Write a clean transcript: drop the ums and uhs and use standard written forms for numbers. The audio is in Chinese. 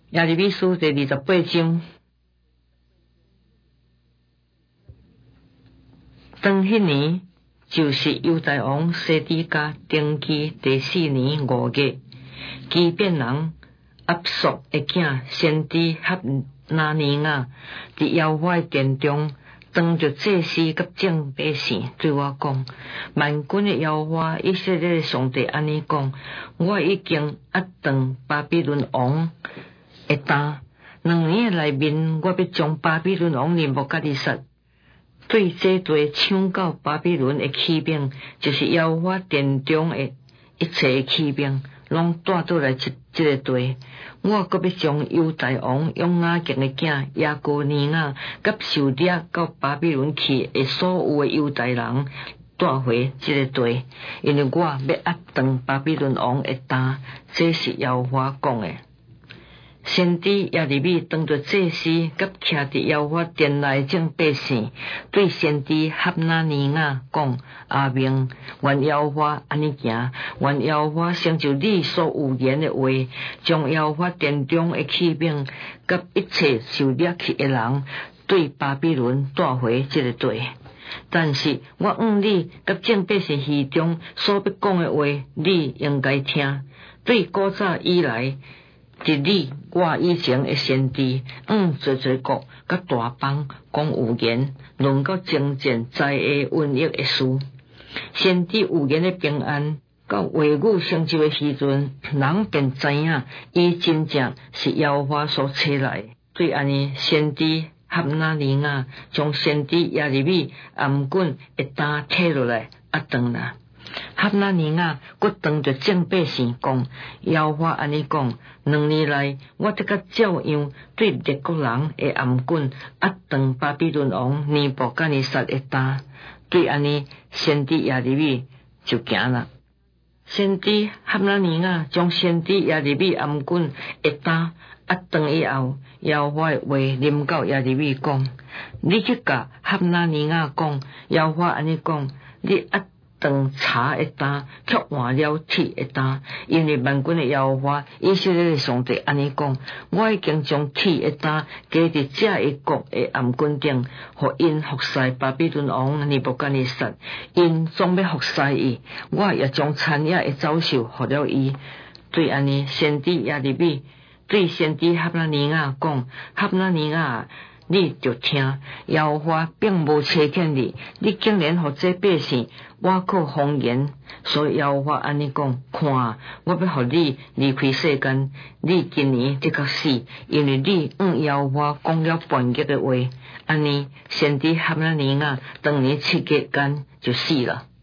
耶利米书第28章。当迄年，就是犹大王西底家登基第4年5月，基遍人押朔的囝先知哈拿尼亚伫耶和华殿中，当着祭司甲众百姓对我讲：万军的耶和华以色列上帝安尼讲，我已经压断巴比伦王的担，2年内面，我要将巴比伦王尼布甲尼撒对这地抢到巴比伦的器皿，就是耶和华殿中的一切器皿，拢带倒来这个地。我阁要将犹大王用雅敬的囝亚哥尼亚，甲受掠到巴比伦去的所有的犹大人带回这个地，因为我要压断巴比伦王的担，这是耶和华讲的。先知耶利米当着祭司甲徛伫耶和华殿内众百姓，对先知哈拿尼亚讲：阿明，愿耶和华安尼行，愿耶和华成就你所有言的话，将耶和华殿中的器皿甲一切受掠去的人，对巴比伦带回这个地。但是我你甲众百姓耳中所要讲的话，你应该听。对古早以来，伫你我以前的先知，侪国甲大邦讲有言，论到征战灾厄瘟疫的事，先知有言的平安，到话语成就的时阵，人便知影，伊真正是耶和华所找来。对安尼，先知哈拿尼亚将先知耶利米暗棍的担摕落来压断啦。哈拿尼亚佫当着众百姓讲：耶和华安尼讲，2年内我得甲照样对列国人的暗棍压断巴比伦王尼布甲尼撒的担。对安尼，先知耶利米就行了。先知哈拿尼亚将先知耶利米暗棍的担压断以后，耶和华的话临到耶利米讲：你去甲哈拿尼亚讲，耶和华安尼讲，你压断茶的担，却换了铁的担，因为万军的耶和华以色列的上帝安尼讲：我已经将铁的担加伫这一国的暗棍顶，互因服侍巴比伦王尼布甲尼撒，因总要服侍伊，我也将产业的遭受互了伊。对安尼，先知耶利米对先知哈拿尼亚讲：哈拿尼亚，你就听，耶和华并无差遣你，你竟然互这百姓挖靠谎言。所以耶和华安尼讲：看，我要互你离开世间，你今年得个死，因为你耶和华讲了叛逆的话。安尼，先知哈拿尼亚当年7月间就死了。